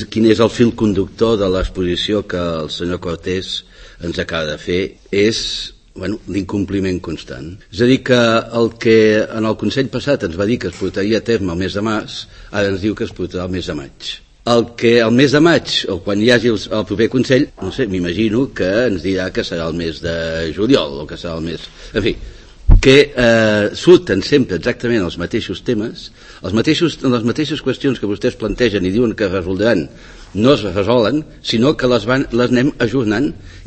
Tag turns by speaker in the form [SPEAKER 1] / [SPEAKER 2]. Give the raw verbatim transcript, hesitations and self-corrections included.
[SPEAKER 1] Quin és el fil conductor de l'exposició que el senyor Cortés ens acaba de fer? És bueno, l'incompliment constant. És a dir, que el que en el Consell passat ens va dir que es portaria a terme el mes de març, ara ens diu que es portarà el mes de maig. El que el mes de maig, o quan hi hagi el, el proper Consell, no sé, m'imagino que ens dirà que serà el mes de juliol, o que serà el mes... En fi, que eh, surten sempre exactament els mateixos temes, els mateixos, les mateixes qüestions que vostès plantegen i diuen que resoldran, no es resolen, sinó que les, van, les anem ajornant